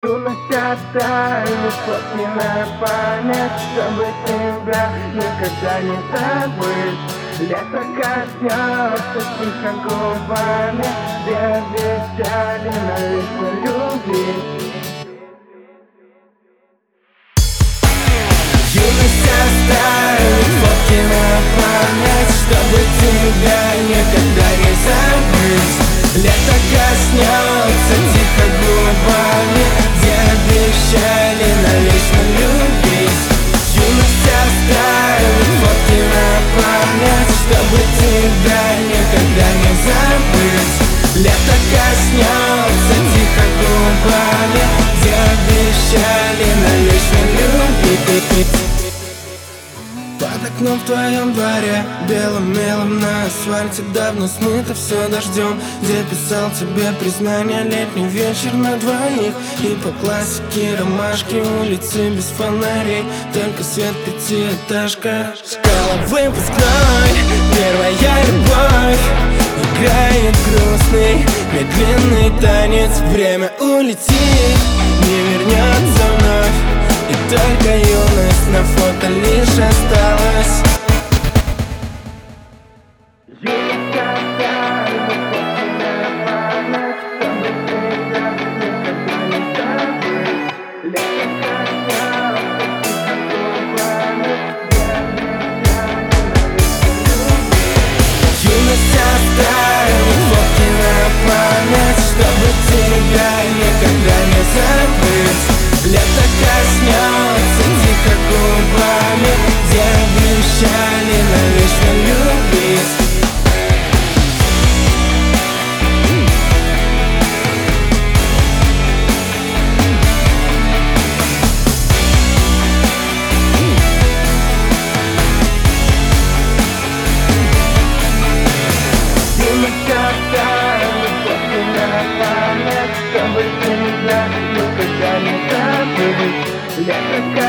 Юность оставит фотки на память, чтобы тебя никогда не забыть. Лето коснется тихо губами, где обещали навечно любить. Юность оставит фотки на память, чтобы тебя никогда не забыть. Лето коснется тихо губами, где обещали навечно любить. Юность оставит фотки на память, чтобы тебя никогда не забыть. Лето коснется тихо губами, где обещали навечно любить. Под окном в твоем дворе, белым мелом на асфальте давно смыто все дождем, где писал тебе признание летний вечер на двоих. И по классике ромашки, улицы без фонарей, только свет пятиэтажка. Школа выпускной, первая любовь играет грустный, медленный танец. Время улетит, не вернется вновь, и только юность на фото лишь осталась. Юность оставит фотки на память, чтобы тебя никогда не забыть. Лето коснется тихо губами, где обещали навечно любить. Юность оставит фотки на память, чтобы тебя никогда не забыть. Лето коснется тихо губами, где обещали навечно любить. Юность оставит фотки на память, чтобы тебя никогда не забыть. Лето